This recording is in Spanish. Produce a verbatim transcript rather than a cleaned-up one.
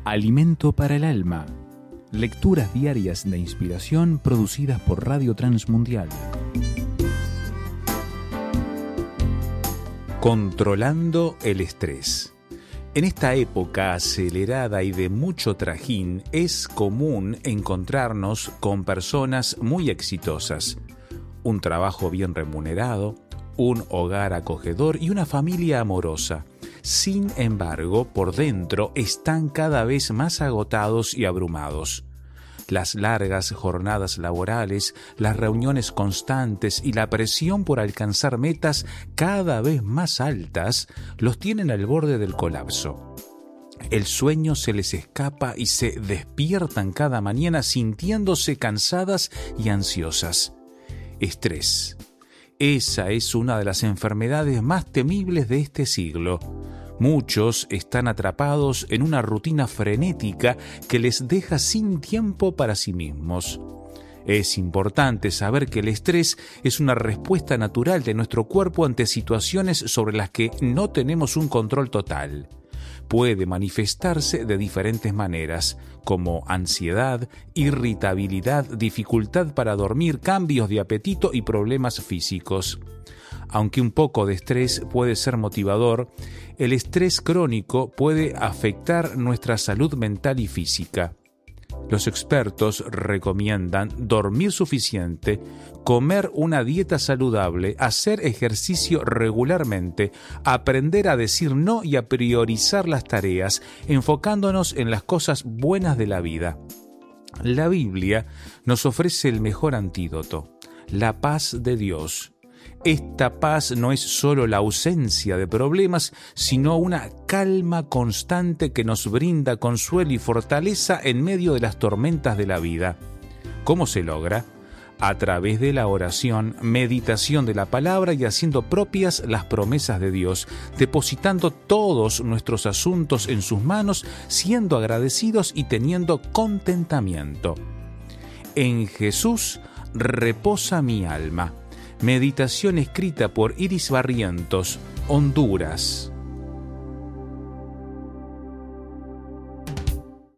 Alimento para el alma. Lecturas diarias de inspiración producidas por Radio Transmundial. Controlando el estrés. En esta época acelerada y de mucho trajín, es común encontrarnos con personas muy exitosas, un trabajo bien remunerado, un hogar acogedor y una familia amorosa. Sin embargo, por dentro están cada vez más agotados y abrumados. Las largas jornadas laborales, las reuniones constantes y la presión por alcanzar metas cada vez más altas los tienen al borde del colapso. El sueño se les escapa y se despiertan cada mañana sintiéndose cansadas y ansiosas. Estrés. Esa es una de las enfermedades más temibles de este siglo. Muchos están atrapados en una rutina frenética que les deja sin tiempo para sí mismos. Es importante saber que el estrés es una respuesta natural de nuestro cuerpo ante situaciones sobre las que no tenemos un control total. Puede manifestarse de diferentes maneras, como ansiedad, irritabilidad, dificultad para dormir, cambios de apetito y problemas físicos. Aunque un poco de estrés puede ser motivador, el estrés crónico puede afectar nuestra salud mental y física. Los expertos recomiendan dormir suficiente, comer una dieta saludable, hacer ejercicio regularmente, aprender a decir no y a priorizar las tareas, enfocándonos en las cosas buenas de la vida. La Biblia nos ofrece el mejor antídoto, la paz de Dios. Esta paz no es solo la ausencia de problemas, sino una calma constante que nos brinda consuelo y fortaleza en medio de las tormentas de la vida. ¿Cómo se logra? A través de la oración, meditación de la palabra y haciendo propias las promesas de Dios, depositando todos nuestros asuntos en sus manos, siendo agradecidos y teniendo contentamiento. En Jesús reposa mi alma. Meditación escrita por Iris Barrientos, Honduras.